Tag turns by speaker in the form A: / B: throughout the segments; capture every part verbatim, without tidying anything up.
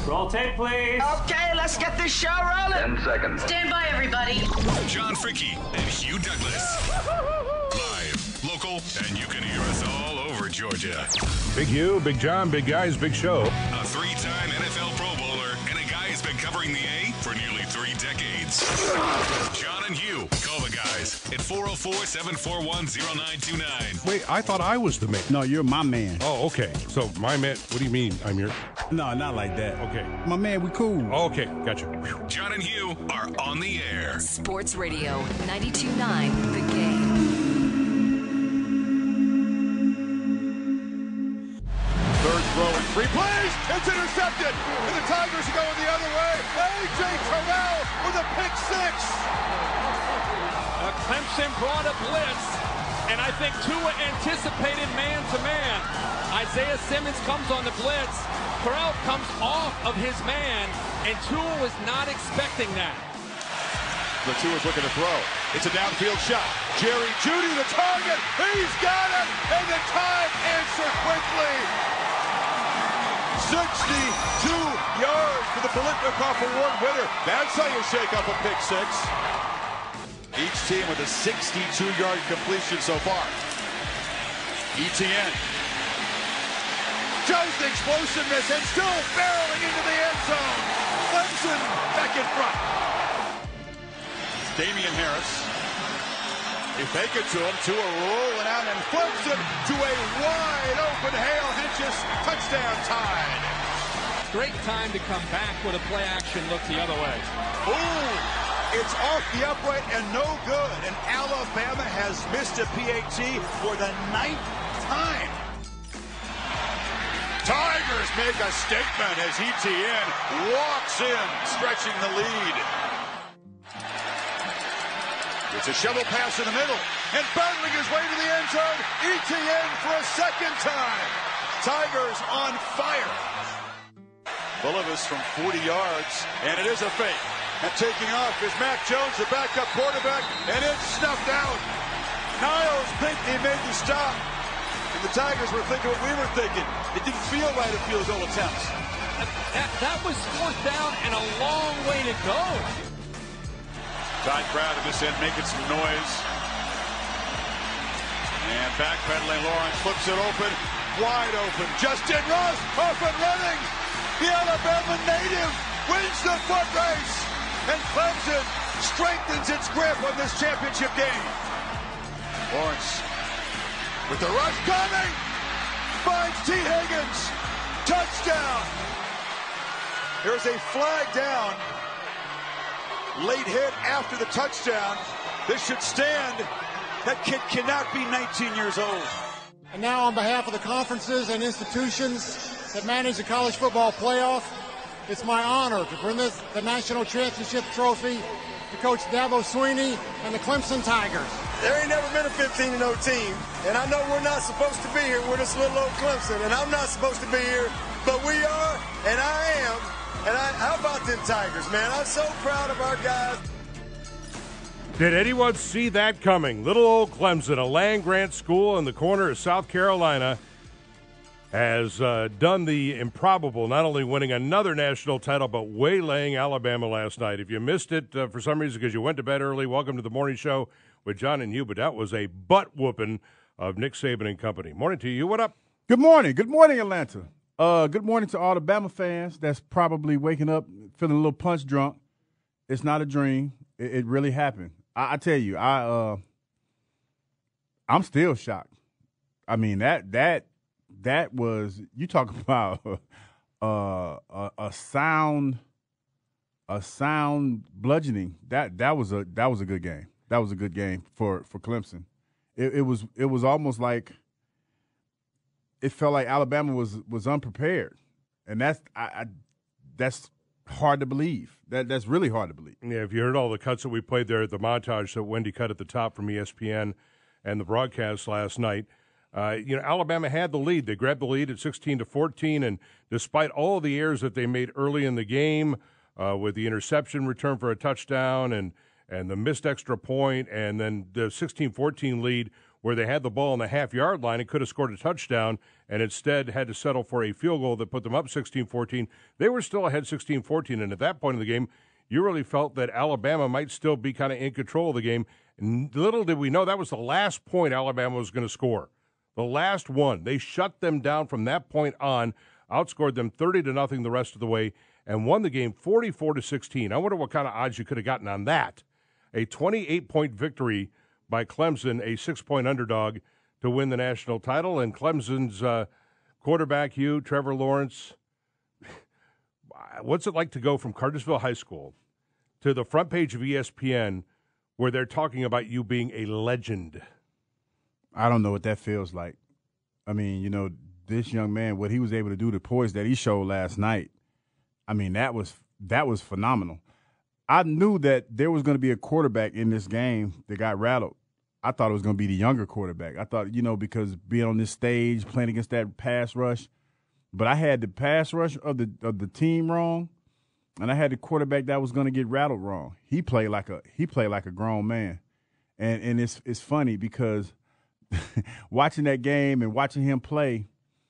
A: Roll tape, please.
B: Okay, let's get this show rolling.
C: Ten seconds.
D: Stand by, everybody.
E: John Fricke and Hugh Douglas. Live, local, and you can hear us all over Georgia.
F: Big Hugh, Big John, big guys, big show.
E: A three-time N F L Pro Bowler and a guy who's been covering the A for nearly three decades. John and Hugh. Call the guys at four oh four, seven four one, oh nine two nine.
F: Wait, I thought I was the man.
G: No, you're my man.
F: Oh, okay. So my man, what do you mean I'm your...
G: No, not like that.
F: Okay.
G: My man, we cool.
F: Oh, okay, gotcha.
E: John and Hugh are on the air.
D: Sports Radio ninety-two point nine, The Game.
H: Third throw and three plays. It's intercepted. And the Tigers are going the other way. A J. Terrell with a pick six.
I: Uh, Clemson brought a blitz, and I think Tua anticipated man-to-man. Isaiah Simmons comes on the blitz. Terrell comes off of his man, and Tua was not expecting that.
H: The Tua's looking to throw. It's a downfield shot. Jerry Jeudy, the target. He's got it, and the time answer quickly. sixty-two yards for the Biletnikoff Award winner. That's how you shake up a pick six. Each team with a sixty-two yard completion so far. Etienne. Joe's the explosiveness and still barreling into the end zone. Clemson back in front. Damian Harris. They fake it to him. Tua rolling out and flips it to a wide open Hale Hentges touchdown Tide.
I: Great time to come back with a play action look the other way.
H: Ooh, it's off the upright and no good. And Alabama has missed a P A T for the ninth time. Tigers make a statement as Etienne walks in, stretching the lead. It's a shovel pass in the middle, and battling his way to the end zone, Etienne for a second time. Tigers on fire. Bulovas from forty yards, and it is a fake. And taking off is Mac Jones, the backup quarterback, and it's snuffed out. Niles think he made the stop. And the Tigers were thinking what we were thinking. It didn't feel right at field goal attempts.
I: That, that was fourth down and a long way to go.
H: Todd Proud at this end making some noise. And backpedaling, Lawrence flips it open. Wide open. Justin Ross off and running. The Alabama native wins the foot race. And Clemson strengthens its grip on this championship game. Lawrence with the rush coming. Finds T. Higgins. Touchdown. There's a flag down. Late hit after the touchdown. This should stand. That kid cannot be nineteen years old.
J: And now on behalf of the conferences and institutions that manage the college football playoff, it's my honor to bring this, the national championship trophy to Coach Dabo Swinney and the Clemson Tigers.
K: There ain't never been a fifteen and oh team, and I know we're not supposed to be here. We're this little old Clemson, and I'm not supposed to be here, but we are, and I am. And I, how about them Tigers, man? I'm so proud of our guys.
F: Did anyone see that coming? Little old Clemson, a land-grant school in the corner of South Carolina, has uh, done the improbable, not only winning another national title, but waylaying Alabama last night. If you missed it uh, for some reason because you went to bed early, welcome to the morning show with John and Hugh. But that was a butt-whooping of Nick Saban and company. Morning to you. What up?
G: Good morning. Good morning, Atlanta. Uh, good morning to all the Bama fans that's probably waking up feeling a little punch drunk. It's not a dream. It, it really happened. I, I tell you, I uh, I'm still shocked. I mean that that that was you talk about uh, a, a sound a sound bludgeoning. That that was a that was a good game. That was a good game for for Clemson. It, it was it was almost like. It felt like Alabama was was unprepared, and that's I, I that's hard to believe. That that's really hard to believe.
F: Yeah, if you heard all the cuts that we played there at the montage that Wendy cut at the top from E S P N and the broadcast last night, uh, you know Alabama had the lead. They grabbed the lead at sixteen to fourteen, and despite all the errors that they made early in the game, uh, with the interception return for a touchdown and and the missed extra point, and then the sixteen fourteen lead, where they had the ball on the half-yard line and could have scored a touchdown and instead had to settle for a field goal that put them up sixteen fourteen. They were still ahead sixteen fourteen, and at that point in the game, you really felt that Alabama might still be kind of in control of the game. And little did we know that was the last point Alabama was going to score. The last one. They shut them down from that point on, outscored them thirty to nothing the rest of the way, and won the game forty-four to sixteen. I wonder what kind of odds you could have gotten on that. A twenty-eight point victory by Clemson, a six-point underdog to win the national title. And Clemson's uh, quarterback, Hugh, Trevor Lawrence, what's it like to go from Cartersville High School to the front page of E S P N where they're talking about you being a legend?
G: I don't know what that feels like. I mean, you know, this young man, what he was able to do, the poise that he showed last night, I mean, that was that was phenomenal. I knew that there was going to be a quarterback in this game that got rattled. I thought it was going to be the younger quarterback. I thought, you know, because being on this stage, playing against that pass rush, but I had the pass rush of the of the team wrong, and I had the quarterback that was going to get rattled wrong. He played like a he played like a grown man, and and it's it's funny because watching that game and watching him play,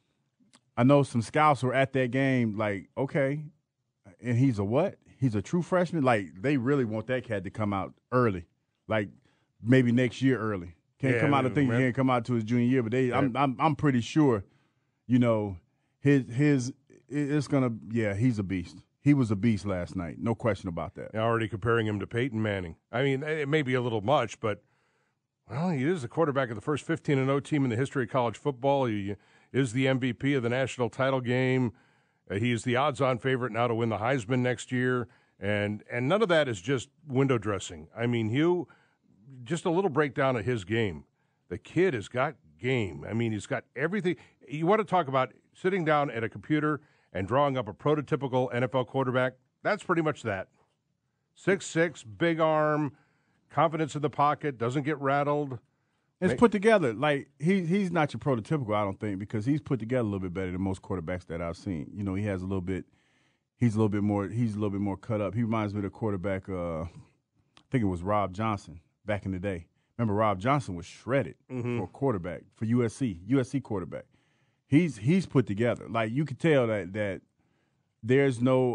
G: I know some scouts were at that game like, okay, and he's a what? He's a true freshman? Like, they really want that cat to come out early, like maybe next year early. Can't
F: yeah,
G: come out, I think he can't come out to his junior year, but they, I'm, I'm, I'm pretty sure, you know, his, his, it's going to, yeah, he's a beast. He was a beast last night, no question about that.
F: Already comparing him to Peyton Manning. I mean, it may be a little much, but, well, he is the quarterback of the first fifteen and oh team in the history of college football. He is the M V P of the national title game. Uh, he is the odds-on favorite now to win the Heisman next year, and and none of that is just window dressing. I mean, Hugh, just a little breakdown of his game. The kid has got game. I mean, he's got everything. You want to talk about sitting down at a computer and drawing up a prototypical N F L quarterback? That's pretty much that. six six, big arm, confidence in the pocket, doesn't get rattled.
G: It's put together. Like, he he's not your prototypical, I don't think, because he's put together a little bit better than most quarterbacks that I've seen. You know, he has a little bit he's a little bit more he's a little bit more cut up. He reminds me of the quarterback, uh, I think it was Rob Johnson back in the day. Remember, Rob Johnson was shredded mm-hmm. for a quarterback, for U S C, U S C quarterback. He's he's put together. Like, you could tell that that there's no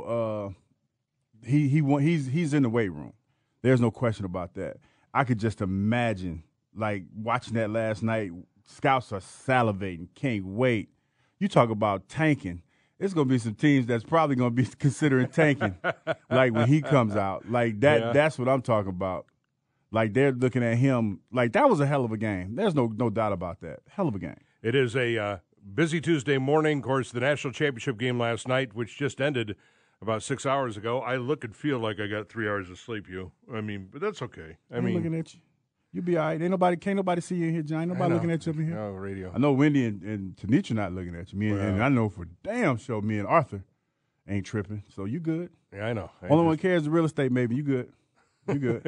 G: uh, he he he's he's in the weight room. There's no question about that. I could just imagine, like, watching that last night, scouts are salivating, can't wait. You talk about tanking. It's going to be some teams that's probably going to be considering tanking, like, when he comes out. Like, that. Yeah. That's what I'm talking about. Like, they're looking at him. Like, that was a hell of a game. There's no no doubt about that. Hell of a game.
F: It is a uh, busy Tuesday morning. Of course, the national championship game last night, which just ended about six hours ago. I look and feel like I got three hours of sleep, you. I mean, but that's okay. I
G: I'm
F: mean,
G: looking at you. You be all right. Ain't nobody, can't nobody see you in here, John. Ain't nobody looking at you up in here.
F: No, radio.
G: I know Wendy and, and Tanisha not looking at you. Me and, well, and I know for damn sure me and Arthur ain't tripping. So you good.
F: Yeah, I know. I
G: Only
F: just...
G: one cares the real estate, maybe. You good. You good.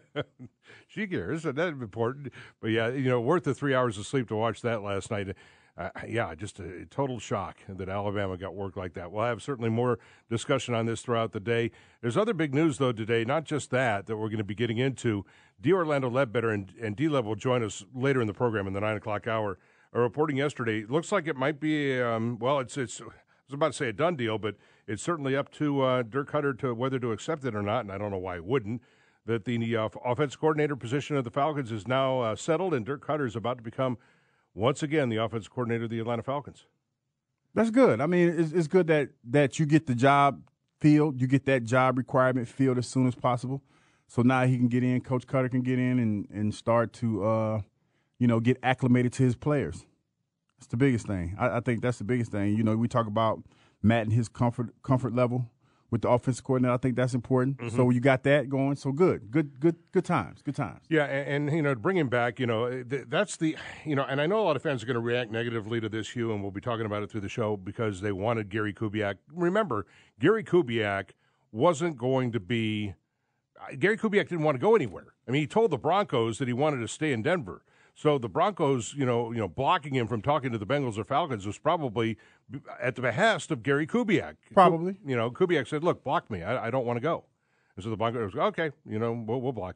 F: She cares. That's important. But, yeah, you know, worth the three hours of sleep to watch that last night. Uh, yeah, just a total shock that Alabama got worked like that. We'll have certainly more discussion on this throughout the day. There's other big news, though, today, not just that, that we're going to be getting into. D. Orlando Ledbetter and, and D-Lev will join us later in the program in the nine o'clock hour. Are reporting yesterday, it looks like it might be, um, well, it's, it's, I was about to say a done deal, but it's certainly up to uh, Dirk Hutter to whether to accept it or not, and I don't know why he wouldn't, that the uh, offense coordinator position of the Falcons is now uh, settled, and Dirk Hutter is about to become once again, the offensive coordinator of the Atlanta Falcons.
G: That's good. I mean, it's, it's good that, that you get the job filled, you get that job requirement filled as soon as possible. So now he can get in, Coach Cutter can get in and, and start to, uh, you know, get acclimated to his players. That's the biggest thing. I, I think that's the biggest thing. You know, we talk about Matt and his comfort comfort level with the offensive coordinator. I think that's important. Mm-hmm. So you got that going. So good, good, good, good times, good times.
F: Yeah, and, and you know, to bring him back, you know, th- that's the, you know, and I know a lot of fans are going to react negatively to this, Hugh, and we'll be talking about it through the show because they wanted Gary Kubiak. Remember, Gary Kubiak wasn't going to be, uh, Gary Kubiak didn't want to go anywhere. I mean, he told the Broncos that he wanted to stay in Denver. So the Broncos, you know, you know, blocking him from talking to the Bengals or Falcons was probably at the behest of Gary Kubiak.
G: Probably.
F: You know, Kubiak said, look, block me. I, I don't want to go. And so the Broncos go, okay, you know, we'll, we'll block you.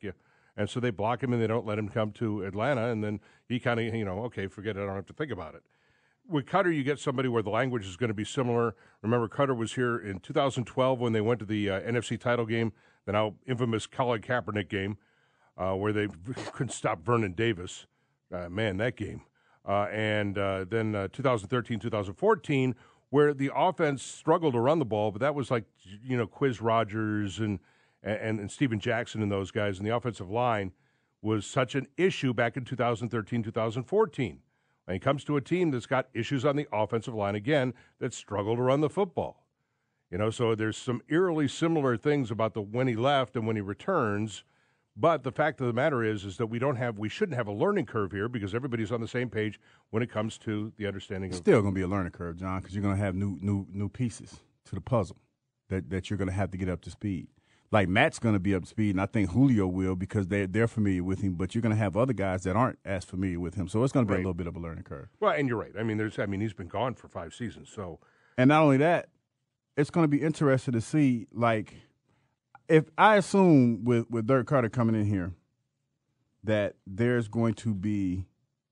F: And so they block him and they don't let him come to Atlanta. And then he kind of, you know, okay, forget it. I don't have to think about it. With Cutter, you get somebody where the language is going to be similar. Remember, Cutter was here in two thousand twelve when they went to the uh, N F C title game, the now infamous Colin Kaepernick game, uh, where they couldn't stop Vernon Davis. Uh, man, that game. Uh, and uh, then uh, twenty thirteen, twenty fourteen, where the offense struggled to run the ball, but that was like, you know, Quiz Rogers and, and, and Steven Jackson and those guys, and the offensive line was such an issue back in two thousand thirteen, two thousand fourteen. When it comes to a team that's got issues on the offensive line, again, that struggle to run the football. You know, so there's some eerily similar things about the when he left and when he returns. But the fact of the matter is, is that we don't have, we shouldn't have a learning curve here because everybody's on the same page when it comes to the understanding
G: It's
F: of.
G: Still going to be a learning curve, John, because you're going to have new, new, new pieces to the puzzle that, that you're going to have to get up to speed. Like Matt's going to be up to speed, and I think Julio will because they're, they're familiar with him, but you're going to have other guys that aren't as familiar with him. So it's going to be
F: Right.
G: a little bit of a learning curve.
F: Well, and you're right. I mean, there's, I mean, he's been gone for five seasons, so.
G: And not only that, it's going to be interesting to see, like, if I assume with, with Dirk Carter coming in here that there's going to be,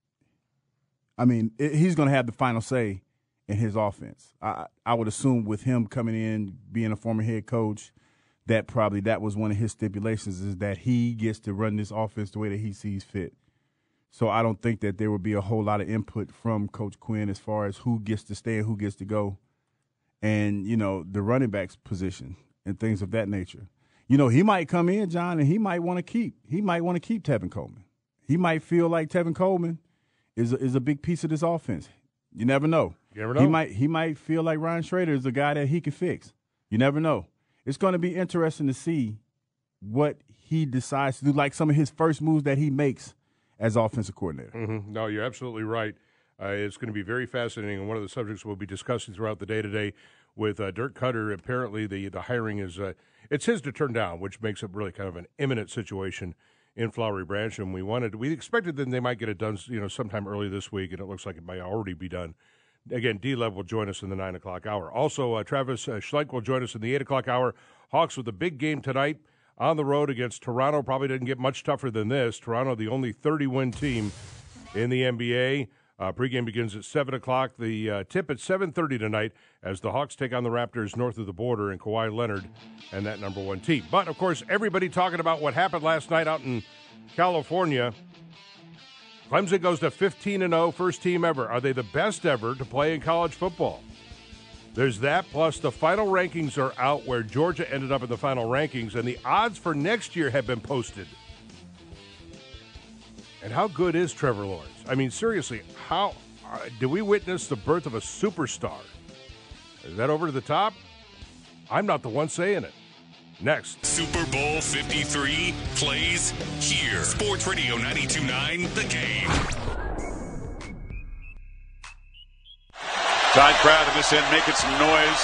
G: I mean, it, he's going to have the final say in his offense. I, I would assume with him coming in, being a former head coach, that probably that was one of his stipulations is that he gets to run this offense the way that he sees fit. So I don't think that there would be a whole lot of input from Coach Quinn as far as who gets to stay and who gets to go and, you know, the running backs position and things of that nature. You know, he might come in, John, and he might want to keep he might want to keep Tevin Coleman. He might feel like Tevin Coleman is a, is a big piece of this offense. You never know.
F: You never know.
G: He might he might feel like Ryan Schrader is a guy that he can fix. You never know. It's going to be interesting to see what he decides to do, like some of his first moves that he makes as offensive coordinator.
F: Mm-hmm. No, you're absolutely right. Uh, it's going to be very fascinating, and one of the subjects we'll be discussing throughout the day today with uh, Dirk Cutter. Apparently, the, the hiring is uh, it's his to turn down, which makes it really kind of an imminent situation in Flowery Branch. And we wanted, we expected that they might get it done, you know, sometime early this week, and it looks like it might already be done. Again, D-Lev will join us in the nine o'clock hour. Also, uh, Travis uh, Schlenk will join us in the eight o'clock hour. Hawks with a big game tonight on the road against Toronto. Probably didn't get much tougher than this. Toronto, the only thirty-win team in the N B A. Uh, pregame begins at seven o'clock. The uh, tip at seven thirty tonight as the Hawks take on the Raptors north of the border and Kawhi Leonard and that number one team. But, of course, everybody talking about what happened last night out in California. Clemson goes to fifteen and oh, first team ever. Are they the best ever to play in college football? There's that, plus the final rankings are out where Georgia ended up in the final rankings, and the odds for next year have been posted. And how good is Trevor Lawrence? I mean, seriously, how uh, do we witness the birth of a superstar? Is that over to the top? I'm not the one saying it. Next.
E: Super Bowl fifty-three plays here. Sports Radio ninety-two point nine, The Game.
H: Todd Crowd in this end making some noise.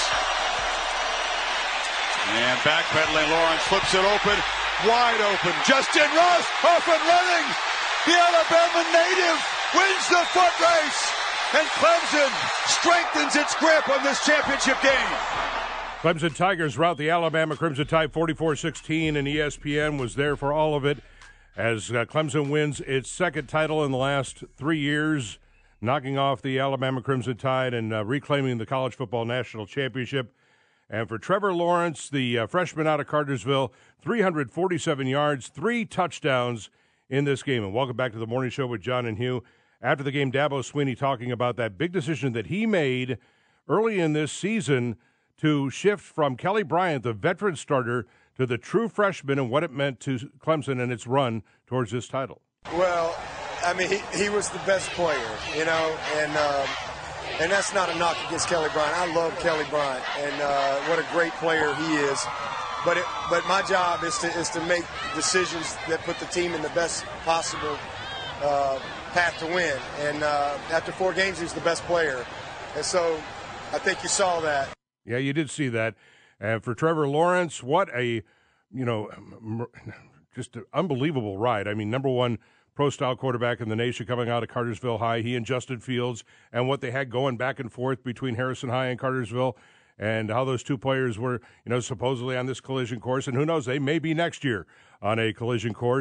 H: And backpedaling, Lawrence flips it open. Wide open. Justin Ross off and running. The Alabama native wins the foot race. And Clemson strengthens its grip on this championship game.
F: Clemson Tigers rout the Alabama Crimson Tide forty-four sixteen, and E S P N was there for all of it as uh, Clemson wins its second title in the last three years, knocking off the Alabama Crimson Tide and uh, reclaiming the college football national championship. And for Trevor Lawrence, the uh, freshman out of Cartersville, three hundred forty-seven yards, three touchdowns in this game. And welcome back to the Morning Show with John and Hugh. After the game, Dabo Swinney talking about that big decision that he made early in this season to shift from Kelly Bryant, the veteran starter, to the true freshman and what it meant to Clemson and its run towards this title.
K: Well, I mean, he, he was the best player, you know, and um, and that's not a knock against Kelly Bryant. I love Kelly Bryant, and uh, what a great player he is. But it, but my job is to is to make decisions that put the team in the best possible uh, path to win. And uh, after four games, he's the best player, and so I think you saw that.
F: Yeah, you did see that. And for Trevor Lawrence, what a, you know, just an unbelievable ride. I mean, number one pro-style quarterback in the nation coming out of Cartersville High, he and Justin Fields, and what they had going back and forth between Harrison High and Cartersville, and how those two players were, you know, supposedly on this collision course. And who knows, they may be next year on a collision course.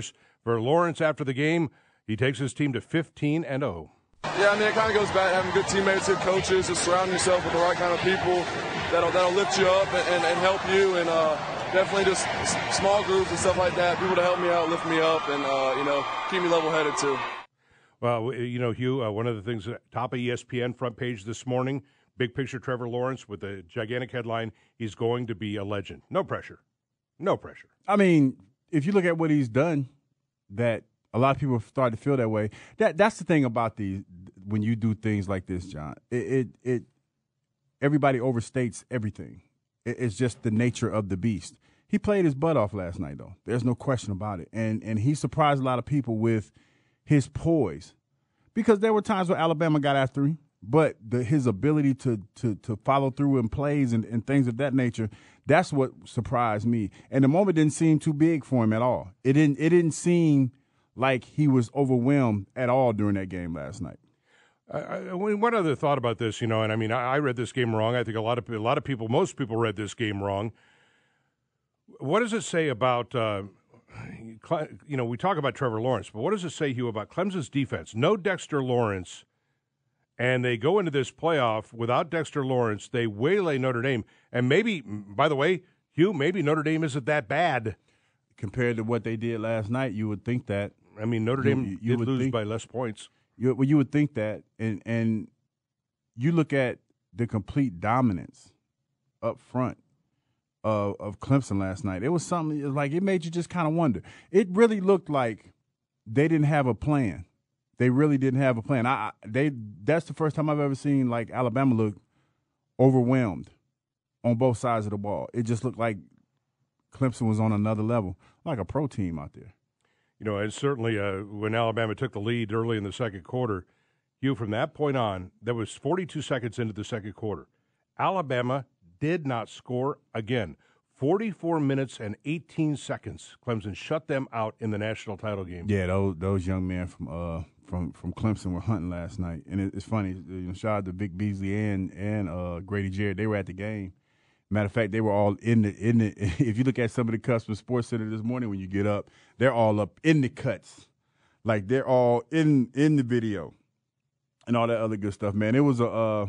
F: For Lawrence after the game, he takes his team to fifteen and oh.
A: Yeah, I mean, it kind of goes back to having good teammates, good coaches, just surrounding yourself with the right kind of people that'll, that'll lift you up and, and, and help you, and uh, definitely just s- small groups and stuff like that, people to help me out, lift me up, and, uh, you know, keep me level-headed too.
F: Well, you know, Hugh, uh, one of the things, uh, top of E S P N front page this morning, big picture Trevor Lawrence with a gigantic headline, he's going to be a legend. No pressure. No pressure.
G: I mean, if you look at what he's done, that a lot of people start to feel that way. That that's the thing about these when you do things like this, John. It it, it everybody overstates everything. It, it's just the nature of the beast. He played his butt off last night, though. There's no question about it, and and he surprised a lot of people with his poise, because there were times where Alabama got after him, but the, his ability to to to follow through in plays and, and things of that nature, that's what surprised me. And the moment didn't seem too big for him at all. It didn't it didn't seem like he was overwhelmed at all during that game last night.
F: I, I, one other thought about this, you know, and I mean, I, I read this game wrong. I think a lot of a lot of people, most people, read this game wrong. What does it say about, uh, you know, we talk about Trevor Lawrence, but what does it say, Hugh, about Clemson's defense? No Dexter Lawrence, and they go into this playoff without Dexter Lawrence. They waylay Notre Dame, and maybe, by the way, Hugh, maybe Notre Dame isn't that bad
G: compared to what they did last night. You would think that.
F: I mean, Notre Dame
G: you, you
F: did lose
G: think,
F: by less points.
G: You, well, you would think that, and and you look at the complete dominance up front of, of Clemson last night. It was something, it was like it made you just kind of wonder. It really looked like they didn't have a plan. They really didn't have a plan. I they that's the first time I've ever seen like Alabama look overwhelmed on both sides of the ball. It just looked like Clemson was on another level, like a pro team out there.
F: You know, and certainly uh, when Alabama took the lead early in the second quarter, Hugh, from that point on, there was forty-two seconds into the second quarter. Alabama did not score again. forty-four minutes and eighteen seconds. Clemson shut them out in the national title game.
G: Yeah, those those young men from uh from, from Clemson were hunting last night, and it, it's funny. You know, shout out to Vic Beasley and and uh, Grady Jarrett. They were at the game. Matter of fact, they were all in the in the. If you look at some of the cuts from Sports Center this morning, when you get up, they're all up in the cuts, like they're all in in the video, and all that other good stuff. Man, it was a uh,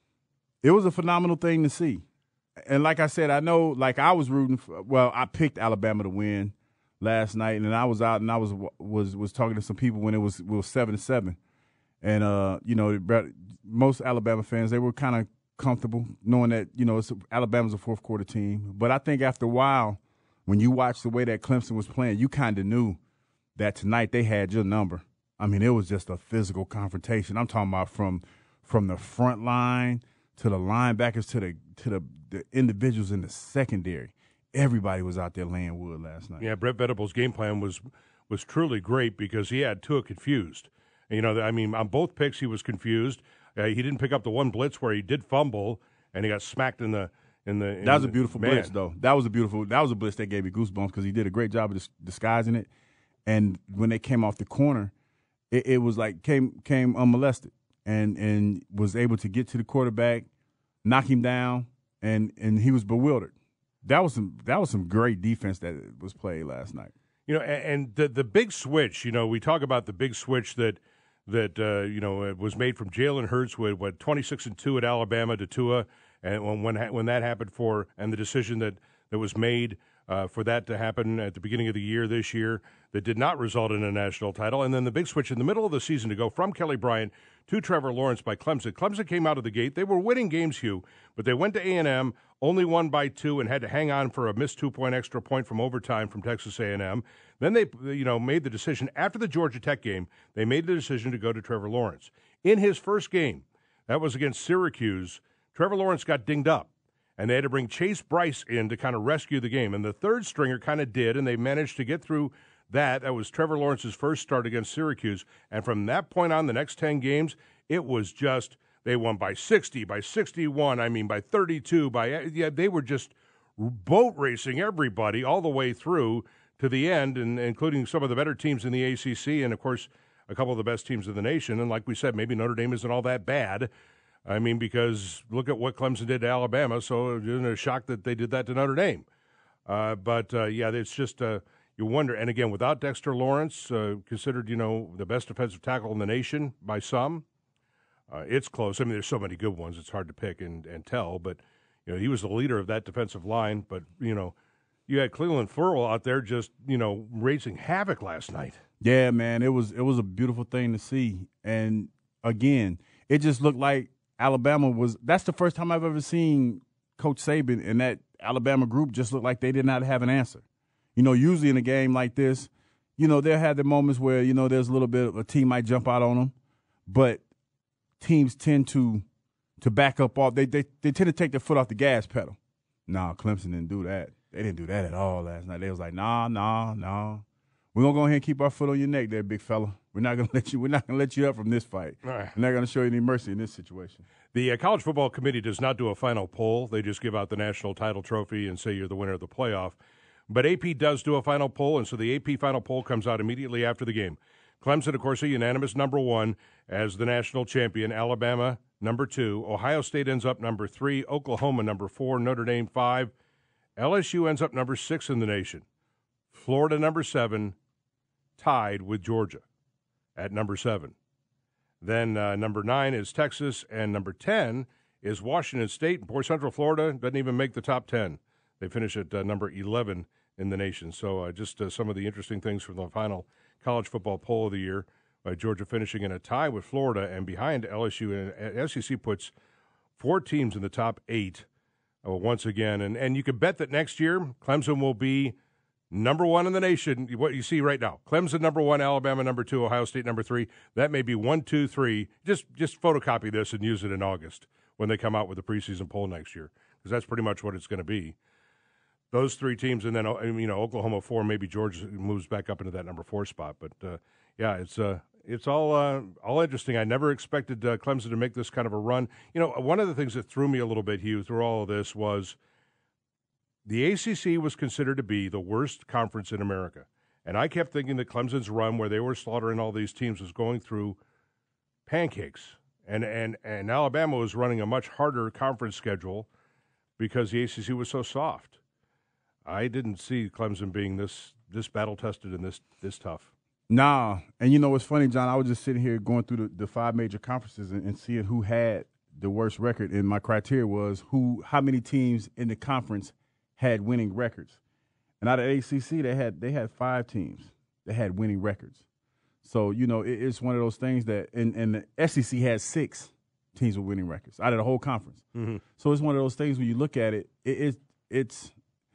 G: it was a phenomenal thing to see. And like I said, I know, like I was rooting for. Well, I picked Alabama to win last night, and I was out and I was was was talking to some people when it was it was seven to seven, and uh, you know, most Alabama fans, they were kind of comfortable knowing that, you know, it's, Alabama's a fourth quarter team. But I think after a while, when you watch the way that Clemson was playing, you kind of knew that tonight they had your number. I mean, it was just a physical confrontation. I'm talking about from from the front line to the linebackers to the to the, the individuals in the secondary. Everybody was out there laying wood last night.
F: Yeah, Brett Venables' game plan was was truly great because he had Tua confused. And, you know, I mean, on both picks he was confused. Uh, he didn't pick up the one blitz where he did fumble, and he got smacked in the in the. In
G: that was
F: the,
G: a beautiful
F: man.
G: blitz, though. That was a beautiful. That was a blitz that gave me goosebumps because he did a great job of dis- disguising it. And when they came off the corner, it, it was like came came unmolested, and and was able to get to the quarterback, knock him down, and and he was bewildered. That was some that was some great defense that was played last night.
F: You know, and, and the the big switch. You know, we talk about the big switch that. that, uh, you know, was made from Jalen Hurts with, what, twenty-six and two at Alabama to Tua, and when when, when that happened for, and the decision that, that was made uh, for that to happen at the beginning of the year this year that did not result in a national title, and then the big switch in the middle of the season to go from Kelly Bryant to Trevor Lawrence by Clemson. Clemson came out of the gate. They were winning games, Hugh, but they went to A and M, only won by two, and had to hang on for a missed two-point extra point from overtime from Texas A and M. Then they, you know, made the decision after the Georgia Tech game. They made the decision to go to Trevor Lawrence. In his first game, that was against Syracuse, Trevor Lawrence got dinged up, and they had to bring Chase Bryce in to kind of rescue the game. And the third stringer kind of did, and they managed to get through that. That was Trevor Lawrence's first start against Syracuse. And from that point on, the next ten games, it was just they won by sixty, by sixty-one, I mean, by thirty-two. By yeah, they were just boat racing everybody all the way through to the end, and including some of the better teams in the A C C and, of course, a couple of the best teams in the nation. And like we said, maybe Notre Dame isn't all that bad. I mean, because look at what Clemson did to Alabama, so it isn't a shock that they did that to Notre Dame. Uh, but, uh, yeah, it's just, uh, you wonder. And again, without Dexter Lawrence, uh, considered you know the best defensive tackle in the nation by some, uh, it's close. I mean, there's so many good ones; it's hard to pick and, and tell. But you know, he was the leader of that defensive line. But you know, you had Cleveland Ferrell out there just you know raising havoc last night.
G: Yeah, man, it was it was a beautiful thing to see. And again, it just looked like Alabama was. That's the first time I've ever seen Coach Saban and that Alabama group just look like they did not have an answer. You know, usually in a game like this, you know, they'll have the moments where, you know, there's a little bit of a team might jump out on them, but teams tend to to back up off. They, they, they tend to take their foot off the gas pedal. Nah, Clemson didn't do that. They didn't do that at all last night. They was like, nah, nah, nah. We're going to go ahead and keep our foot on your neck there, big fella. We're not going to let you We're not going to let you up from this fight.
F: All right.
G: We're not going to show you any mercy in this situation.
F: The uh, College Football Committee does not do a final poll. They just give out the national title trophy and say you're the winner of the playoff. But A P does do a final poll, and so the A P final poll comes out immediately after the game. Clemson, of course, a unanimous number one as the national champion. Alabama, number two. Ohio State ends up number three. Oklahoma, number four. Notre Dame, five. L S U ends up number six in the nation. Florida, number seven, tied with Georgia at number seven. Then uh, number nine is Texas, and number ten is Washington State. And poor Central Florida doesn't even make the top ten. They finish at uh, number eleven in the nation. So uh, just uh, some of the interesting things from the final college football poll of the year. Uh, Georgia finishing in a tie with Florida, and behind L S U. And S E C puts four teams in the top eight uh, once again. And, and you can bet that next year Clemson will be number one in the nation. What you see right now, Clemson number one, Alabama number two, Ohio State number three. That may be one, two, three. Just just photocopy this and use it in August when they come out with the preseason poll next year, because that's pretty much what it's going to be. Those three teams, and then you know Oklahoma four, maybe Georgia moves back up into that number four spot. But uh, yeah, it's uh, it's all uh, all interesting. I never expected uh, Clemson to make this kind of a run. You know, one of the things that threw me a little bit, Hugh, through all of this was the A C C was considered to be the worst conference in America. And I kept thinking that Clemson's run where they were slaughtering all these teams was going through pancakes. And, and, and Alabama was running a much harder conference schedule because the A C C was so soft. I didn't see Clemson being this this battle-tested and this this tough.
G: Nah. And you know what's funny, John? I was just sitting here going through the, the five major conferences and, and seeing who had the worst record. And my criteria was who, how many teams in the conference had winning records. And out of A C C, they had they had five teams that had winning records. So, you know, it, it's one of those things that – and and the S E C has six teams with winning records out of the whole conference.
F: Mm-hmm.
G: So it's one of those things when you look at it, it, it it's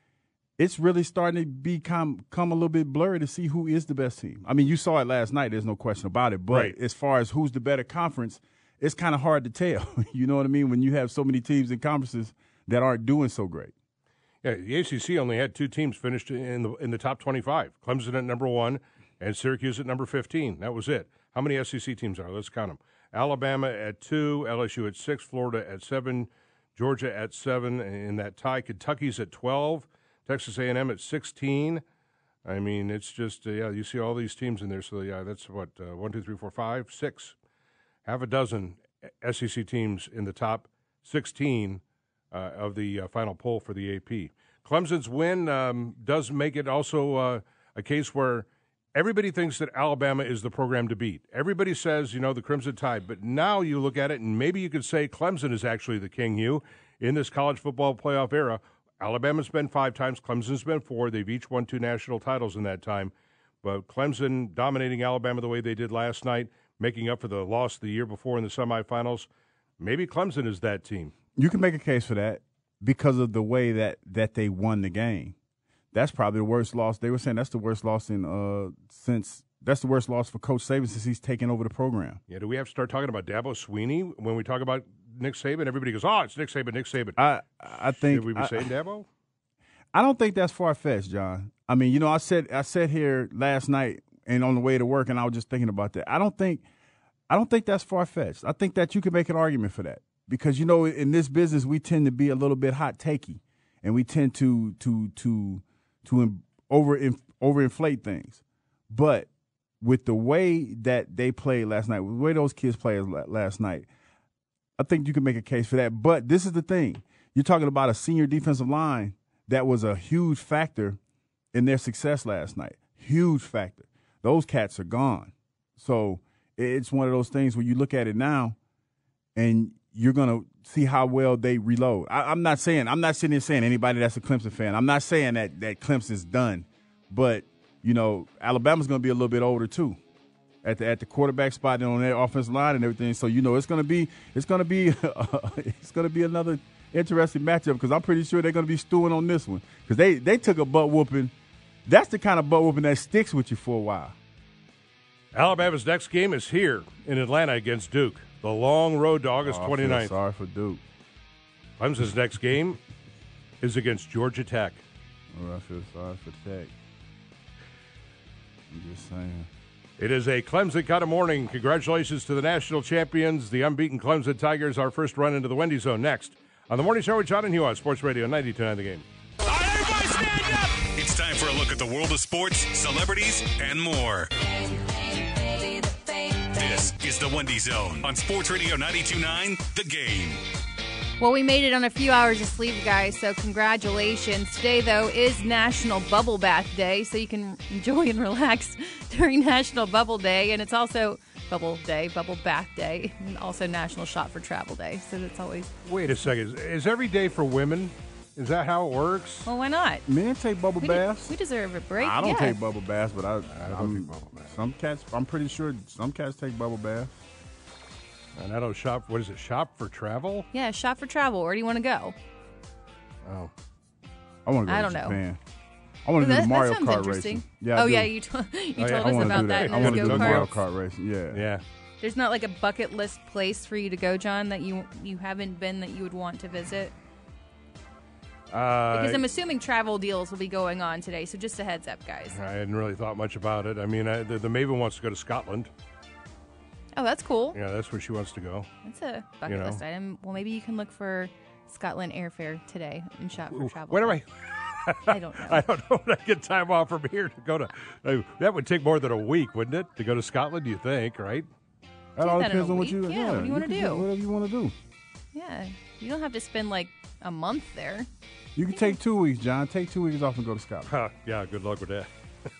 G: it's really starting to become come a little bit blurry to see who is the best team. I mean, you saw it last night. There's no question about it. But
F: right.
G: As far as who's the better conference, it's kind of hard to tell. You know what I mean? When you have so many teams in conferences that aren't doing so great.
F: Yeah, the A C C only had two teams finished in the in the top twenty-five. Clemson at number one and Syracuse at number fifteen. That was it. How many S E C teams are there? Let's count them. Alabama at two, L S U at six, Florida at seven, Georgia at seven in that tie. Kentucky's at twelve, Texas A and M at sixteen. I mean, it's just, uh, yeah, you see all these teams in there. So, yeah, that's what, uh, one, two, three, four, five, six. Half a dozen S E C teams in the top sixteen Uh, of the uh, final poll for the A P. Clemson's win um, does make it also uh, a case where everybody thinks that Alabama is the program to beat. Everybody says, you know, the Crimson Tide. But now you look at it, and maybe you could say Clemson is actually the king, Hugh, in this college football playoff era. Alabama's been five times. Clemson's been four. They've each won two national titles in that time. But Clemson dominating Alabama the way they did last night, making up for the loss the year before in the semifinals. Maybe Clemson is that team.
G: You can make a case for that because of the way that, that they won the game. That's probably the worst loss. They were saying that's the worst loss in uh since that's the worst loss for Coach Saban since he's taken over the program.
F: Yeah, do we have to start talking about Dabo Swinney when we talk about Nick Saban? Everybody goes, "Oh, it's Nick Saban, Nick Saban."
G: I I think
F: Should we be
G: I,
F: saying Dabo?
G: I don't think that's far fetched, John. I mean, you know, I said I sat here last night and on the way to work, and I was just thinking about that. I don't think I don't think that's far fetched. I think that you can make an argument for that. Because, you know, in this business, we tend to be a little bit hot takey, and we tend to to to to over overinflate things. But with the way that they played last night, with the way those kids played last night, I think you can make a case for that. But this is the thing: you're talking about a senior defensive line that was a huge factor in their success last night. Huge factor. Those cats are gone. So it's one of those things where you look at it now and you're going to see how well they reload. I, I'm not saying, I'm not sitting here saying anybody that's a Clemson fan, I'm not saying that, that Clemson's done. But, you know, Alabama's going to be a little bit older too at the at the quarterback spot and on their offensive line and everything. So, you know, it's going to be it's going to be it's going to be another interesting matchup because I'm pretty sure they're going to be stewing on this one because they, they took a butt whooping. That's the kind of butt whooping that sticks with you for a while.
F: Alabama's next game is here in Atlanta against Duke. The long road to August
G: oh,
F: twenty-ninth.
G: Sorry for Duke.
F: Clemson's next game is against Georgia Tech.
G: Oh, I feel sorry for Tech. I'm just saying.
F: It is a Clemson kind of morning. Congratulations to the national champions, the unbeaten Clemson Tigers. Our first run into the Wendy Zone next on the Morning Show with John and Hugh on Sports Radio ninety-two point nine The Game.
E: All right, everybody stand up. It's time for a look at the world of sports, celebrities, and more. This is the Wendy Zone on Sports Radio ninety-two point nine The Game.
C: Well, we made it on a few hours of sleep, guys, so congratulations. Today, though, is National Bubble Bath Day, so you can enjoy and relax during National Bubble Day. And it's also Bubble Day, Bubble Bath Day, and also National Shop for Travel Day. So that's always...
F: Wait a second. Is every day for women? Is that how it works?
C: Well, why not?
G: Men take bubble
C: we
G: baths.
C: De- we deserve a break.
G: I don't
C: yeah.
G: take bubble baths, but I,
F: I don't
G: I'm,
F: take bubble baths.
G: Some cats, I'm pretty sure some cats take bubble baths.
F: And I don't shop. What is it? Shop for travel?
C: Yeah, Shop for Travel. Where do you want to go?
F: Oh,
G: I want to go
C: I
G: to
C: don't
G: Japan.
C: know.
G: I want to
C: that,
G: do the Mario
C: that sounds
G: Kart
C: interesting.
G: racing. Yeah, I
C: oh
G: do.
C: yeah, you, t- you
F: Oh,
C: told
F: yeah.
C: us
G: I want to
C: about
G: do that.
C: that.
G: I
C: in
G: want
C: the
G: to do the
C: go-karts.
G: Mario Kart racing. Yeah.
F: yeah.
C: There's not like a bucket list place for you to go, John, that you you haven't been that you would want to visit.
F: Uh,
C: Because I'm assuming travel deals will be going on today, so just a heads up, guys.
F: I hadn't really thought much about it. I mean, I, the, the Maven wants to go to Scotland.
C: Oh, that's cool.
F: Yeah, that's where she wants to go.
C: That's a bucket
F: You know.
C: list item. Well, maybe you can look for Scotland airfare today and shop for travel.
F: What do I?
C: I don't know.
F: I don't know when I get time off from here to go to. Uh, that would take more than a week, wouldn't it, to go to Scotland? You think, right?
G: That all
C: that in
G: depends
C: a
G: on what
C: week.
G: you.
C: Yeah, what do you wanna
G: can
C: do?
G: Whatever you want to do.
C: Yeah, you don't have to spend like a month there.
G: You can take two weeks, John. Take two weeks off and go to Scotland.
F: Huh, yeah, good luck with that.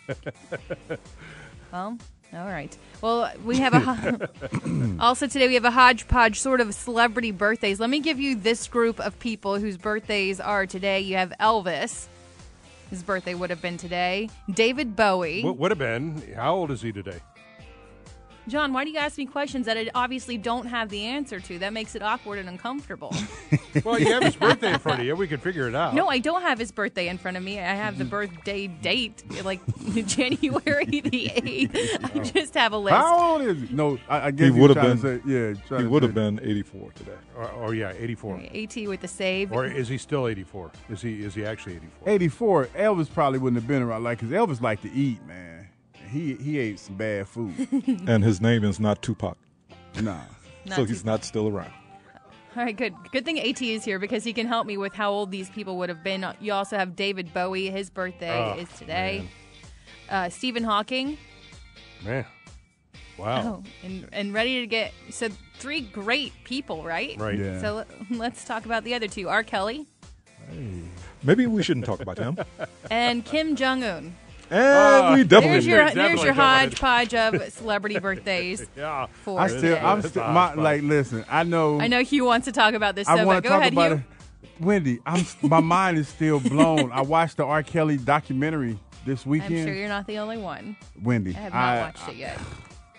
C: Well, all right. Well, we have a ho- also today we have a hodgepodge sort of celebrity birthdays. Let me give you this group of people whose birthdays are today. You have Elvis. His birthday would have been today. David Bowie.
F: What would have been? How old is he today?
C: John, why do you ask me questions that I obviously don't have the answer to? That makes it awkward and uncomfortable.
F: Well, you have his birthday in front of you. We can figure it out.
C: No, I don't have his birthday in front of me. I have the birthday date, like January the eighth. I just have a list.
G: How old is he? No, I, I guess
L: He
G: he
L: would
G: was
L: have
G: trying
L: been.
G: to say, yeah, trying
L: He
G: to
L: would have
G: say-
L: been eighty-four today.
F: Or, or yeah, eighty-four.
C: AT with the save.
F: Or is he still eighty-four? Is he is he actually eighty-four?
G: eighty-four. Elvis probably wouldn't have been around, like, because Elvis liked to eat, man. He he ate some bad food.
L: And his name is not Tupac.
G: Nah.
C: Not
L: so he's
C: Tupac.
L: not still around.
C: All right, good. Good thing AT is here because he can help me with how old these people would have been. You also have David Bowie. His birthday
F: Oh,
C: is today.
F: man.
C: Uh, Stephen Hawking.
F: Man. Wow.
C: Oh, and, and ready to get so three great people, right?
F: Right.
G: Yeah.
C: So let- let's talk about the other two: R. Kelly
L: Maybe we shouldn't talk about him.
C: and Kim Jong Un.
L: And we definitely
C: There's your
F: Definitely
C: there's your
F: don't.
C: hodgepodge of celebrity birthdays.
F: Yeah.
C: For
G: I still,
C: today.
G: I'm still, my, like, listen, I know.
C: I know Hugh wants to talk about this,
G: I
C: so
G: want
C: but
G: to
C: go
G: talk
C: ahead,
G: about
C: Hugh.
G: it. Wendy, I'm, my mind is still blown. I watched the R. Kelly documentary this
C: I'm
G: weekend.
C: sure you're not the only one.
G: Wendy,
C: I have not
G: I,
C: watched it yet.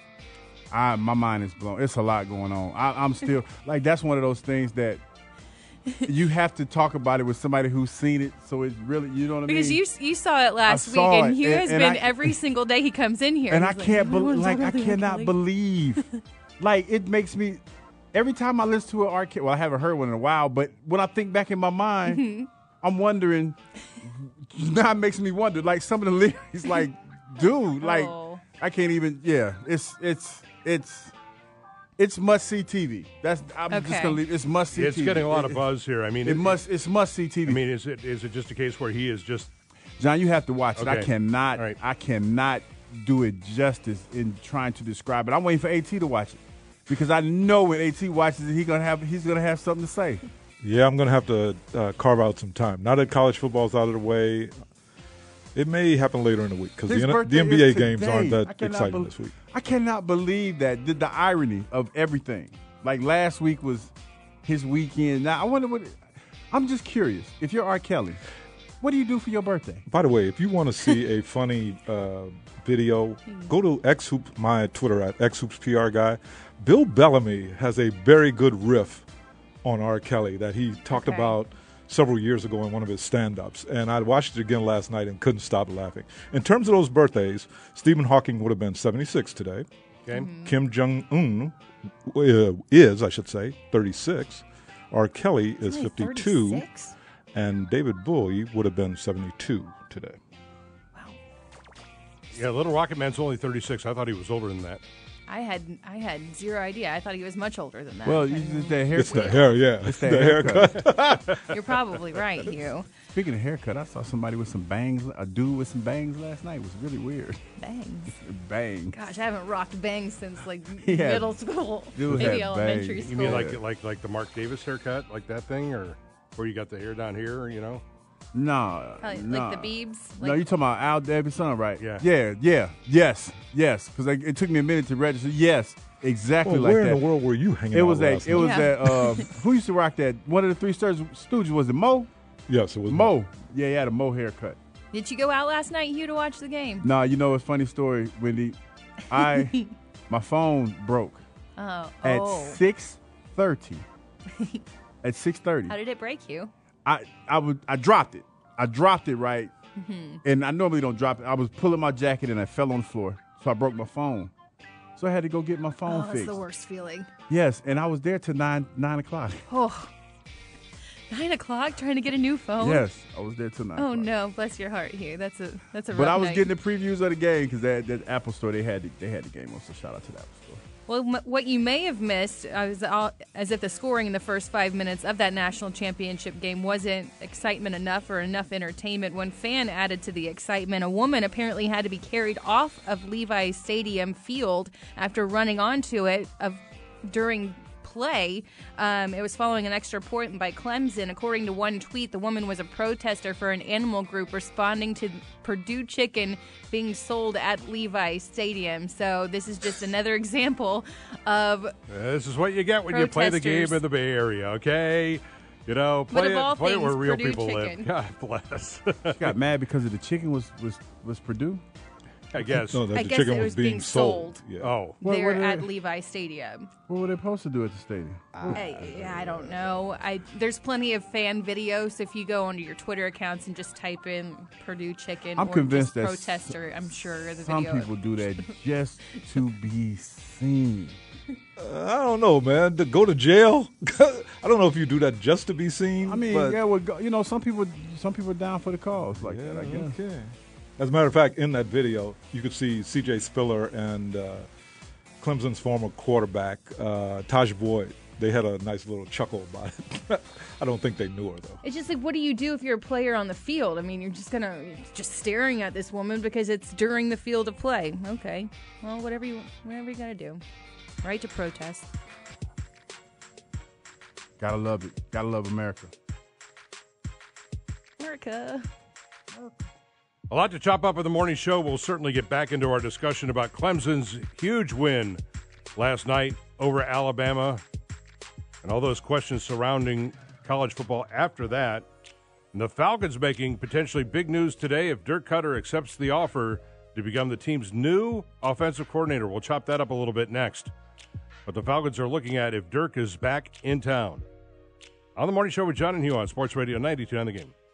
G: I, my mind is blown. It's a lot going on. I, I'm still like that's one of those things that you have to talk about it with somebody who's seen it. So it's really, you know what I
C: Because
G: mean?
C: you you saw it last
G: I
C: week,
G: saw
C: and
G: it,
C: Hugh
G: and-
C: has
G: and
C: been
G: I-
C: every single day he comes in here.
G: and I
C: he's
G: can't
C: like,
G: believe,
C: wanna
G: like
C: talk
G: I
C: about the R.
G: cannot
C: Kelly.
G: believe, like it makes me. Every time I listen to an R. Kelly, well, I haven't heard one in a while, but when I think back in my mind,
C: Mm-hmm.
G: I'm wondering. Now it makes me wonder, like some of the lyrics, like, dude, like
C: Oh.
G: I can't even. Yeah, it's it's it's it's must see T V. That's I'm
C: Okay.
G: just gonna leave. It's must see.
F: It's
G: T V.
F: getting a lot
G: It-
F: of buzz here. I mean,
G: It, must. It's must see T V.
F: I mean, is it is it just a case where he is just
G: John, you have to watch it. I
F: Okay.
G: cannot.
F: All right.
G: I cannot do it justice in trying to describe it. I'm waiting for AT to watch it because I know when AT watches it, he gonna have he's gonna have something to say.
L: Yeah, I'm going to have to uh, carve out some time. Now that college football's out of the way, It may happen later in the week because
G: His
L: the,
G: birthday
L: the N B A
G: is
L: games
G: today.
L: aren't
G: I
L: that
G: cannot
L: exciting
G: bel-
L: this week.
G: I cannot believe that. The, the irony of everything. Like last week was his weekend. Now I wonder what. I'm just curious. If you're R. Kelly, what do you do for your birthday?
L: By the way, if you want to see a funny uh, video, go to X Hoops, my Twitter at X Hoops P R guy. Bill Bellamy has a very good riff on R. Kelly that he talked
C: Okay.
L: about several years ago in one of his stand-ups, and I watched it again last night and couldn't stop laughing. In terms of those birthdays, Stephen Hawking would have been seventy-six today.
F: Okay.
C: Mm-hmm.
L: Kim Jong-un uh, is, I should say, thirty-six. R. Kelly is
C: Only
L: fifty-two.
C: thirty-six?
L: And David Bowie would have been seventy-two today.
F: Yeah, Little Rocket Man's only thirty-six. I thought he was older than that.
C: I had I had zero idea. I thought he was much older than that.
G: Well,
C: I
G: it's
C: mean,
G: just that hair.
L: It's the hair, yeah.
G: It's that
L: the haircut.
C: you're probably right, Hugh.
G: Speaking of haircut, I saw somebody with some bangs. A dude with some bangs last night. It was really weird.
C: Bangs.
G: Bang.
C: Gosh, I haven't rocked bangs since like
G: He had-
C: middle school,
G: dude
C: maybe
G: had
C: elementary
G: bangs.
C: school.
F: You mean like like like the Mark Davis haircut, like that thing, or where you got the hair down here? You know.
G: Nah,
C: Like-
G: nah.
C: like the Biebs?
G: no,
C: Like-
G: you talking about Al Davidson, right?
F: Yeah.
G: yeah, yeah, yes, yes. Because it took me a minute to register. Yes, exactly
L: Well,
G: like
L: where
G: that.
L: in the world were you hanging
G: It
L: out
G: was that.
L: last
G: It
L: night?
G: was
C: Yeah.
G: that. Uh, who used to rock that? One of the Three Stooges. Stooges was it Mo?
L: Yes, it was
G: Mo. Yeah, he had a Mo haircut.
C: Did you go out last night, Hugh, to watch the game?
G: Nah, you know a funny story, Wendy. I my phone broke
C: Oh,
G: at
C: oh.
G: six thirty. At six thirty.
C: How did it break you?
G: I I would I dropped it. I dropped it right,
C: Mhm.
G: and I normally don't drop it. I was pulling my jacket and I fell on the floor, so I broke my phone. So I had to go get my phone
C: Oh, that's
G: fixed.
C: the worst feeling.
G: Yes, and I was there till nine nine o'clock.
C: Oh, nine o'clock trying to get a new phone.
G: Yes, I was there till nine.
C: Oh
G: o'clock.
C: no, bless your heart, Hugh. That's a that's a.
G: But
C: rough
G: I was
C: night.
G: getting the previews of the game because that, that Apple Store they had the, they had the game on. So shout out to the Apple Store.
C: Well, m- what you may have missed, uh, was all, as if the scoring in the first five minutes of that national championship game wasn't excitement enough or enough entertainment. One fan added to the excitement. A woman apparently had to be carried off of Levi Stadium field after running onto it of during play. Um, it was following an extra point by Clemson. According to one tweet, the woman was a protester for an animal group responding to Purdue chicken being sold at Levi Stadium. So this is just another example of
F: This is what you get when you play the game
C: Protesters.
F: in the Bay Area, okay? You know,
C: But
F: play
C: of all
F: it, play it where
C: things,
F: real
C: Purdue
F: people
C: chicken.
F: live. God bless.
G: She got mad because of the chicken was was was Purdue.
F: I guess.
L: No, that
C: I
L: the
C: guess
L: chicken
C: it
L: was
C: was
L: being
C: being
L: sold.
C: sold.
L: Yeah.
F: Oh.
G: What-
C: there
G: what did
C: at
G: it-
C: Levi Stadium.
G: What were they supposed to do at the stadium?
C: I, I don't know. I there's plenty of fan videos. So if you go onto your Twitter accounts and just type in Purdue chicken
G: I'm
C: or
G: convinced
C: just
G: that
C: protester, I'm sure the
G: Some
C: video.
G: people do that just to be seen.
L: Uh, I don't know, man. To go to jail? I don't know if you do that just to be seen.
G: I mean,
L: but,
G: yeah, well, go- you know, some people some people are down for the cause like that. I guess.
L: Okay. As a matter of fact, in that video, you could see C J Spiller and uh, Clemson's former quarterback, uh, Taj Boyd. They had a nice little chuckle about it. I don't think they knew her, though.
C: It's just like, what do you do if you're a player on the field? I mean, you're just gonna you're just staring at this woman because it's during the field of play. Okay, well, whatever you whatever you gotta do, right to protest.
G: Gotta love it. Gotta love America.
C: America.
F: A lot to chop up in the morning show. We'll certainly get back into our discussion about Clemson's huge win last night over Alabama and all those questions surrounding college football after that. And the Falcons making potentially big news today if Dirk Cutter accepts the offer to become the team's new offensive coordinator. We'll chop that up a little bit next. But the Falcons are looking at if Dirk is back in town. On the morning show with John and Hugh on Sports Radio ninety-two on the Game.